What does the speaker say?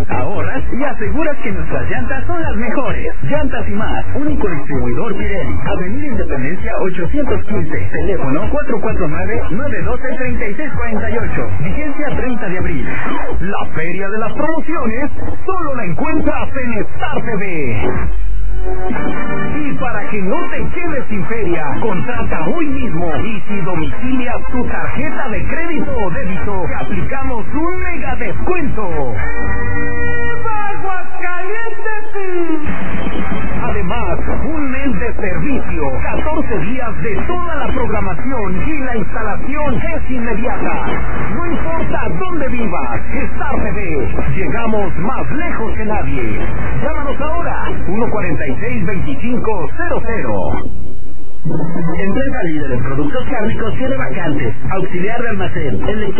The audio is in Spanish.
Ahorras y aseguras que nuestras llantas son las mejores. Llantas y más, único distribuidor Pirelli. Avenida Independencia 815, teléfono 449-912-3648. Vigencia 30 de abril. La feria de las promociones solo la encuentras en Star TV. Y para que no te quedes sin feria, contrata hoy mismo y si domicilias tu tarjeta de crédito o débito, te aplicamos un mega descuento. Además, un mes de servicio, 14 días de toda la programación y la instalación es inmediata. No importa dónde vivas, Star TV, llegamos más lejos que nadie. Llámanos ahora, 146-2500. Empresa líder en productos cárnicos tiene vacantes, auxiliar de almacén,